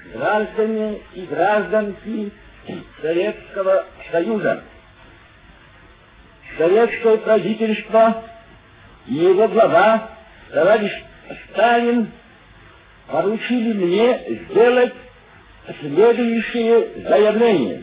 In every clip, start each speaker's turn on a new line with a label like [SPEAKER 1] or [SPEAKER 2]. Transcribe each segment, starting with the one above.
[SPEAKER 1] граждане и гражданки Советского Союза. Советское правительство и его глава, товарищ Сталин, поручили мне сделать следующее заявление.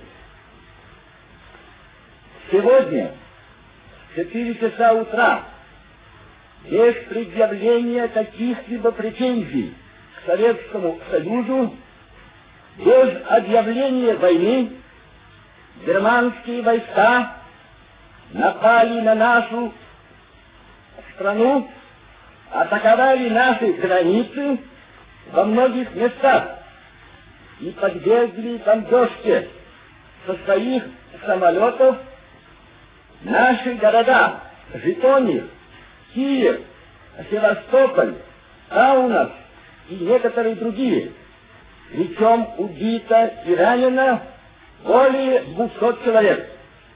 [SPEAKER 1] Сегодня в 4 часа утра, без предъявления каких-либо претензий к Советскому Союзу, без объявления войны, германские войска напали на нашу страну, атаковали наши границы во многих местах и подвергли бомбежке со своих самолетов наши города Житомир, Киев, Севастополь, Каунас и некоторые другие. Причем убито и ранено более 200 человек.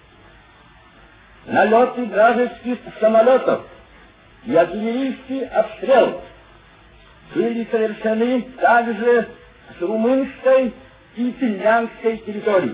[SPEAKER 1] Налеты вражеских самолетов и артиллерийский обстрел были совершены также с румынской и финляндской территории.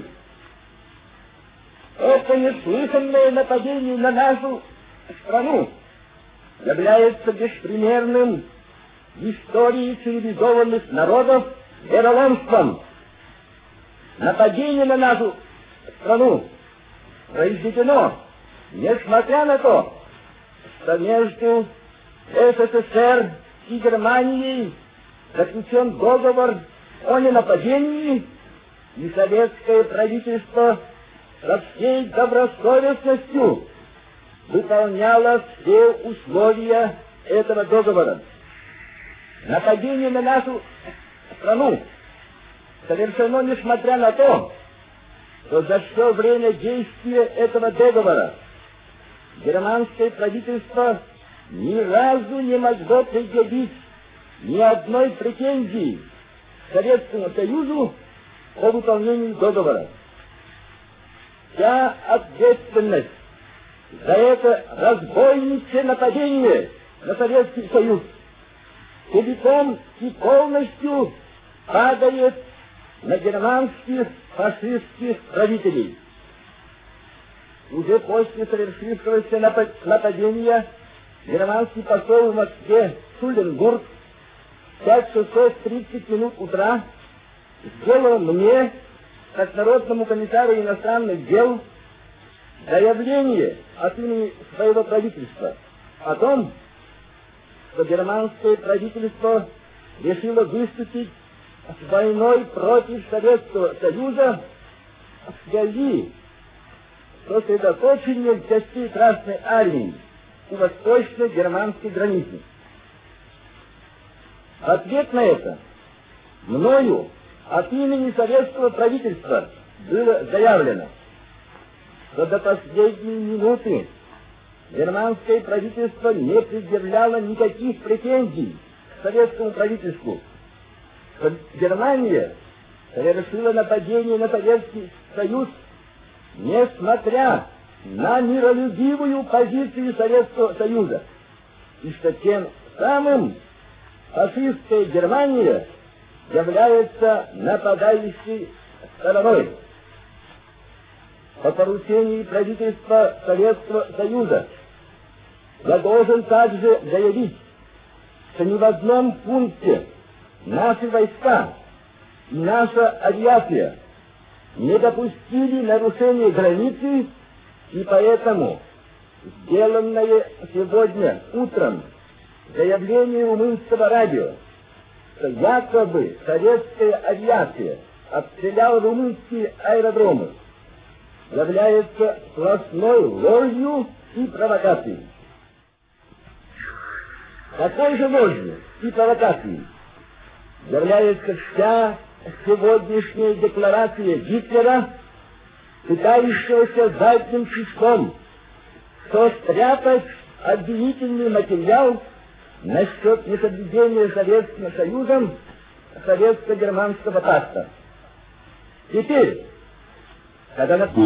[SPEAKER 1] Это неслыханное нападение на нашу страну является беспримерным в истории цивилизованных народов вероломством. Нападение на нашу страну произведено, несмотря на то, что между СССР и Германией заключен договор о ненападении, и советское правительство со всей добросовестностью выполняло все условия этого договора. Нападение на нашу страну совершено несмотря на то, что за все время действия этого договора германское правительство ни разу не могло предъявить ни одной претензии к Советскому Союзу по выполнению договора. Вся ответственность за это разбойничье нападение на Советский Союз целиком и полностью падает на германских фашистских правителей. Уже после совершившегося нападения германский посол в Москве Шуленбург в 5 часов 30 минут утра сделал мне, как народному комиссару иностранных дел, заявление от имени своего правительства о том, что германское правительство решило выступить с войной против Советского Союза в связи с сосредоточением частей Красной Армии у восточно-германской границы. В ответ на это мною от имени советского правительства было заявлено, что до последней минуты германское правительство не предъявляло никаких претензий к советскому правительству, что Германия совершила нападение на Советский Союз, несмотря на миролюбивую позицию Советского Союза, и что тем самым фашистская Германия является нападающей стороной. По поручению правительства Советского Союза я должен также заявить, что ни в одном пункте наши войска и наша авиация не допустили нарушения границы, и поэтому сделанное сегодня утром заявление румынского радио, что якобы советская авиация обстреляла румынские аэродромы, является сплошной ложью и провокацией. Такой же ложью и провокацией является вся сегодняшняя декларация Гитлера, пытающегося задним числом спрятать обвинительный материал насчет несоблюдения Советским Союзом Советско-германского пакта. Теперь, когда